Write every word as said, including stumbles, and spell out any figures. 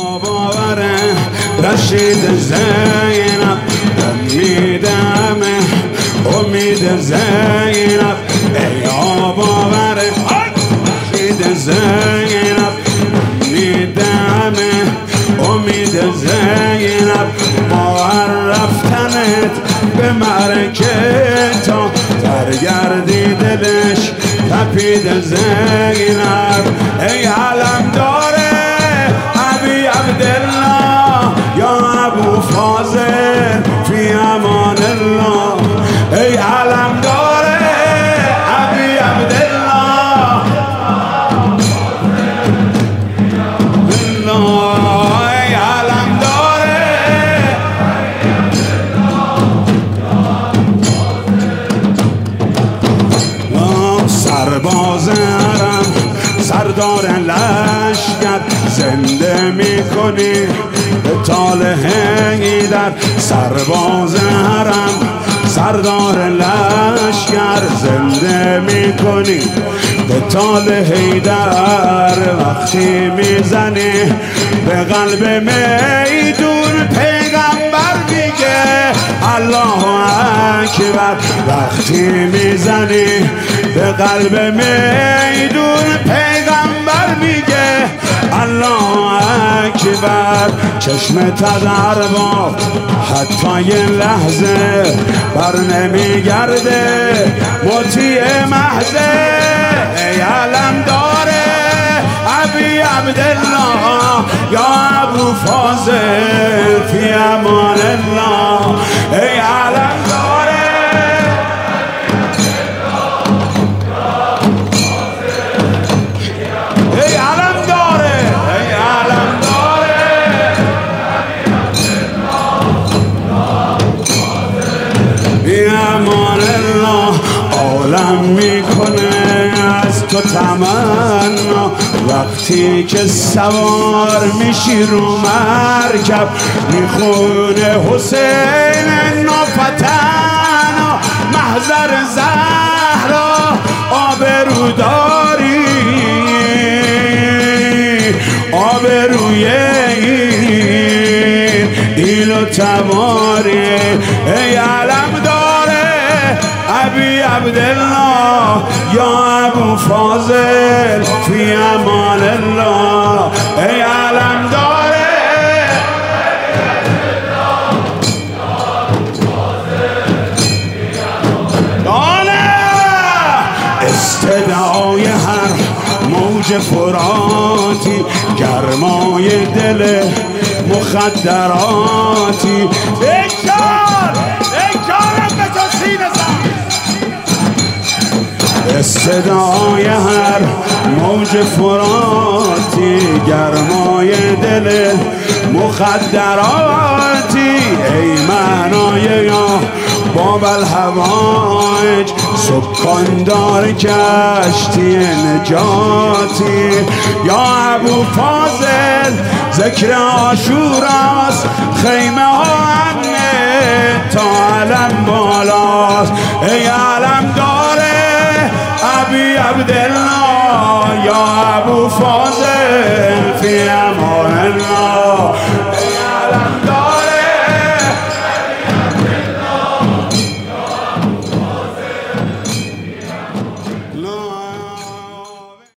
باوره رشید زینب امیدمه امید زینب ای باوره رشید زینب امیدمه امید زینب باور رفتنت به مرکه تا ترگردی دلش تپید زینب ای علم داره ابی عبدالله یا ابو فاضل فی امان الله ای علم داره ابی عبدالله ای علم داره سرباز حرم سردار لشکر زنده میکنی به تال حیدر سرباز حرم سردار لشکر زنده میکنی به تال حیدر وقتی میزنی به قلب میدون پیغمبر میگه الله اکبر وقتی میزنی به قلب میدون پیغمبر میگه الله اکبر چشم تدر با حتی یه لحظه بر نمیگرده مطیع محضه ای علم داره ابی عبدالله یا ابو فاضل فی امان الله ای علم داره ای علم داره ای علم داره فی امان الله عالم میکنه از تو تمنا وقتی که سوار میشی رو مرکب میخونه حسین نافتن محضر زهرا آبروداری آبروی این ایل و تماری ای علم داره ابی عبدالله یا ابو فاضل فی امان الله ای علم داره دانه استدعای هر موج فراتی گرمای دل مخدراتی بکار بکارم به تو سینه زن استدعای هر موج فراتی گرمای دل مخدراتی ای معنای یا باب الهوایج سکاندار کشتی نجاتی یا ابو فاضل ذکر عاشوراست خیمه ها امنه تا علم بالاست ای علم داره ابی عبدالله یا ابو فاضل فی